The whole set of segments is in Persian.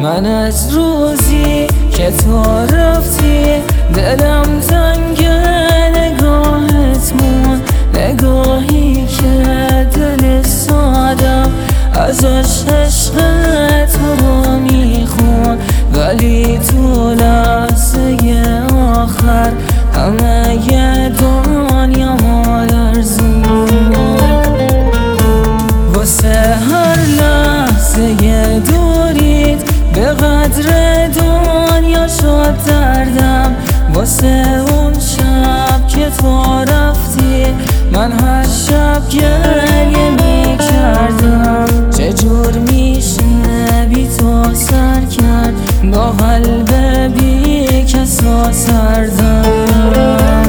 من از روزی که تو رفتی دلم تنگ نگاهت مون، نگاهی که دل سادم ازش عشق تو رو میخون، ولی تو لحظه آخر همه دنیا ما لرزون. واسه هر لحظه دوریت به قدر دنیا شد دردم، واسه اون شب که تو رفتی من هر شب گریه میکردم. چجور میشه بی تو سر کرد با قلب بی کسا سردم.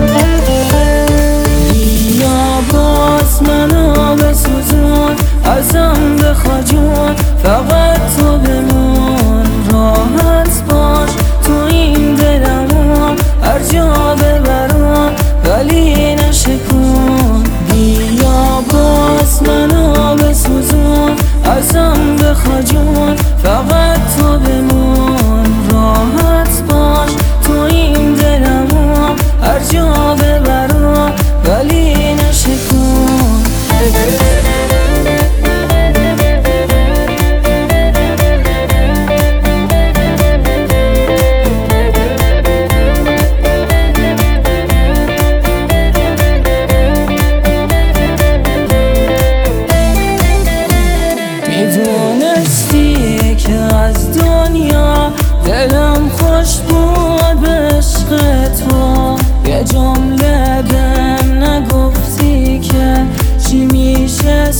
بیا باز منو بسوزون، ازم بخوا جون، فقط تو بمون، راحت باش تو این دلمون، هر جا ببرم ولی نشکون. بیا باز منو بسوزون، ازم بخوا جون، فقط تو بمون، راحت باش تو این دلمون، هر جا ببرم ولی نشکون. میدونستی که از دنیا دلم خوش بود به عشق تو، یه جمله بهم نگفتی که چی میشه